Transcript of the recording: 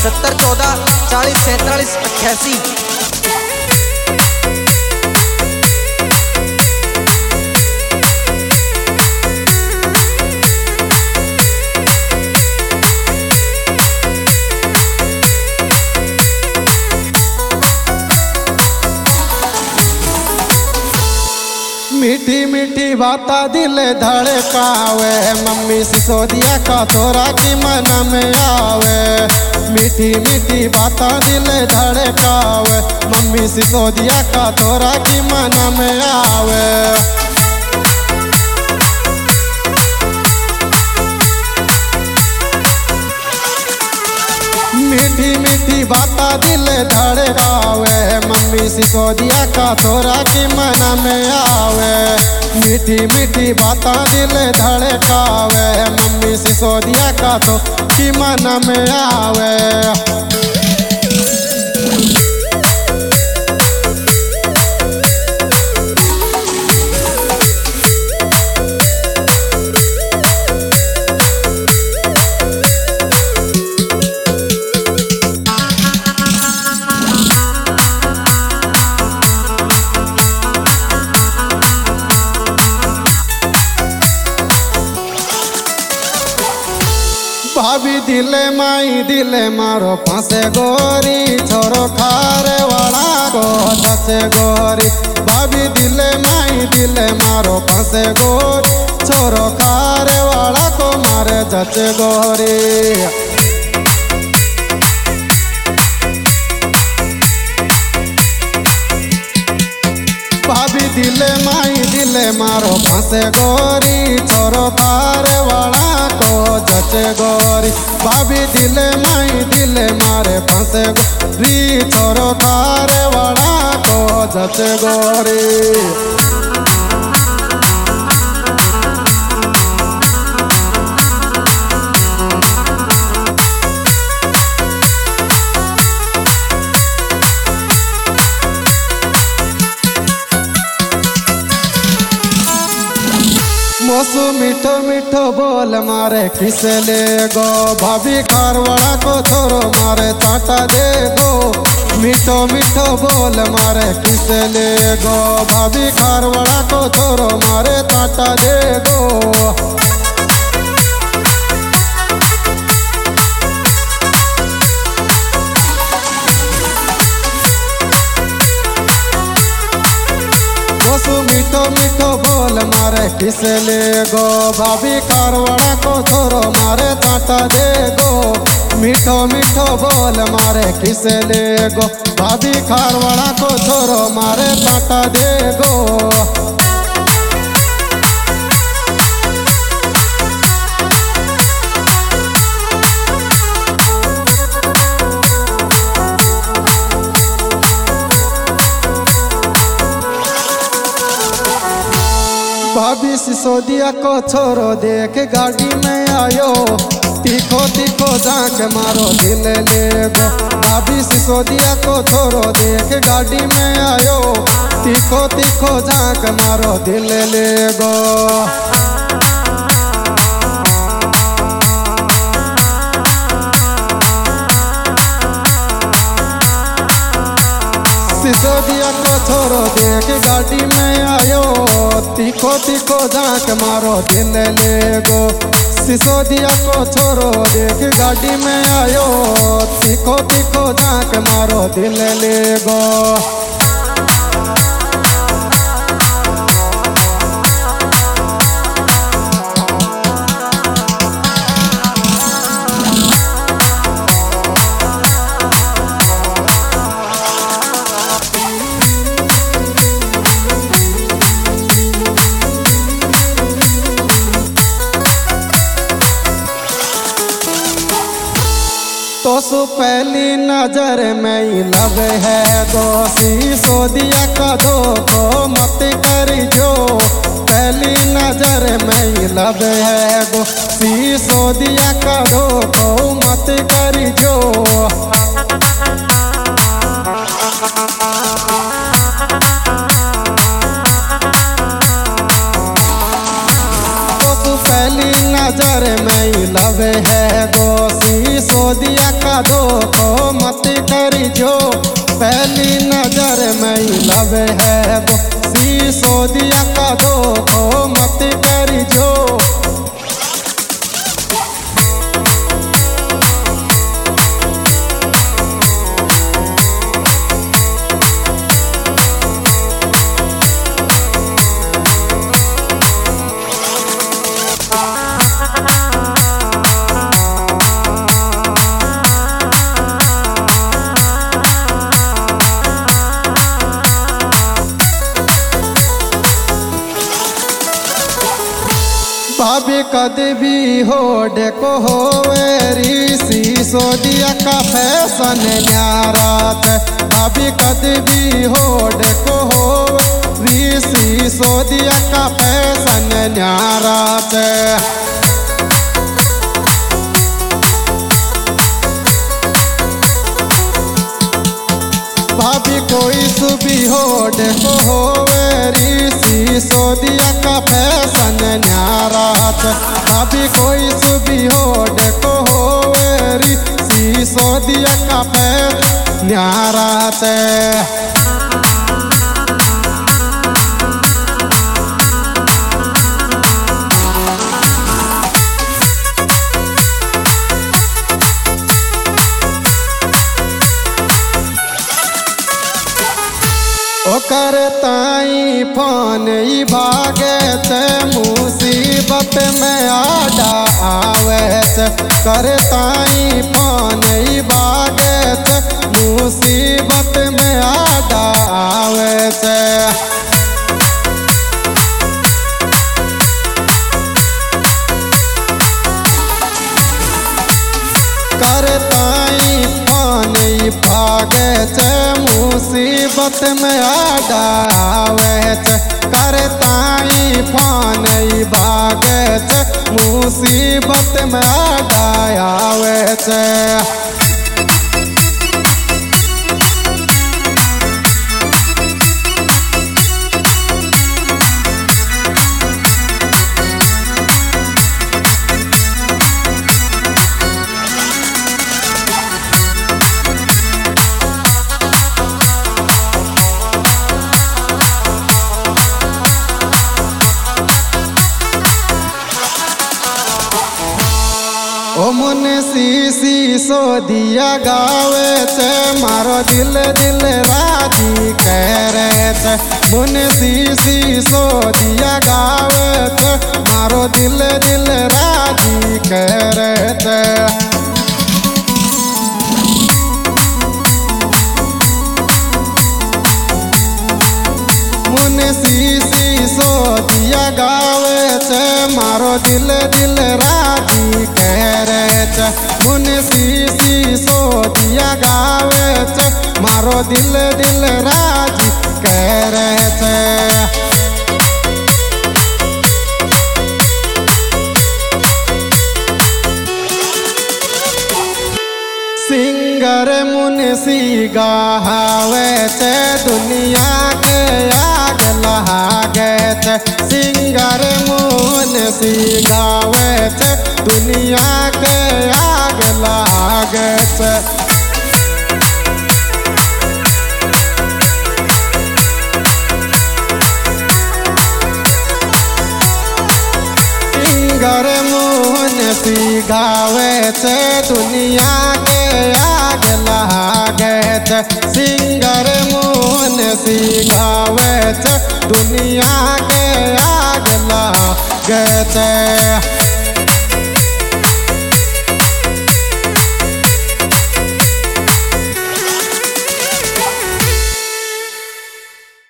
7014404788। मीठी मीठी बाता दिल धड़कावे, मम्मी सिसोदिया का तोरा की मन में आवे। मीठी मीठी बाता दिल धड़कावे, मम्मी सिसोदिया का तोरा की मन में आवे। मीठी मीठी बाता दिल धड़कावे, मम्मी सिसोदिया का तोरा की मन में आवे। मीठी मीठी बाता दिल धड़कावे, मम्मी सिसोदिया का तो की मन में आवे। भाभी दिले माई दिले मारो फंसे गोरी, छोरो खारे वाला को दसे गोरी। भाभी दिले माई दिले मारो फंसे गोरी, छोरो खारे वाला को मारे जचे गोरी। भाभी दिले माई दिले मारो फंसे गोरी, छोरो खारे वाला को जचे गोरी। भाभी दिले माई दिले मारे फंसे गोरी, छोरो खारे वाला को जचे गोरी। मोसू मीठो मीठो बोल मारे किसे ले गो, भाभी खारवाड़ा को छोरो मारे चाटा दे गो। मीठो मीठो बोल मारे किसे ले गो, भाभी खारवाड़ा को छोरो मारे चाटा दे गो। मीठो मीठो बोल मारे किसे ले गो, भाभी खारवाड़ा को छोरो मारे चाटा दे गो। मीठो मीठो बोल मारे किसे ले गो, भाभी खारवाड़ा को छोरो मारे चाटा दे गो। भाभी सिसोदिया को छोरो देख गाड़ी में आयो, तीखो तीखो झांक मारो दिल ले गो। भाभी सिसोदिया को छोरो देख गाड़ी में आयो, तीखो तीखो झांक मारो दिल ले गो। सिसोदिया को छोरो देख गाड़ी में आयो, तीखो तीखो झांक मारो दिल ले गो। सिसोदिया को छोरो देख गाड़ी में आयो, तीखो तीखो झांक मारो दिल ले गो। तो सु पहली नजर में ही लव है गो, सिसोदिया का धोखो मत करी जो। पहली नजर में ही लव है गो, सिसोदिया का धोखो मत करी जो। तो सु पहली नजर में ही लव है गो, सिसोदिया सिसोदिया का धोखो मत करियो, पहली नजर में ही लव है वो। सिसोदिया का धोखो मत करियो। भाभी कदी भी हो देखो होवेरी, सिसोदिया का फैशन न्यारा है। भाभी कदी भी हो देखो होवेरी, सिसोदिया का फैशन न्यारा है। भाभी कोई सुबी हो देखो होवेरी, सिसोदिया का फैशन न्यारा है। भाभी कोई सुबी हो देखो होवेरी, सिसोदिया का फैशन न्यारा है। ओकर ताई फोन ही भागे ते, मुसीबत में आडा आवे ते। कर ताई फोन ही भागे ते, मुसीबत में आडा आवे ते। कर ताई फोन ही भागे ते, मुसीबत में आडा आवे ते। कर ताई फोन ही भागे ते, मुसीबत में आडा आवे ते। ओ मन सिसोदिया गावे ते, मारो दिल दिल राजी करे ते। मन सिसोदिया गावे ते, मारो दिल दिल राजी करे ते। मन सिसोदिया गावे ते, मारो दिल दिल राजी करे ते। मन सिसोदिया गावे ते, मारो दिल दिल राजी करे ते। सिंगर मुंशी गावे ते, दुनिया के आग लहागे ते। सिंगर मुंशी गावे ते, दुनिया के आग लहागे ते। सिंगर मुंशी गावे ते, दुनिया के आग लहागे ते। सिंगर मुंशी गावे ते, दुनिया के आग लहागे ते।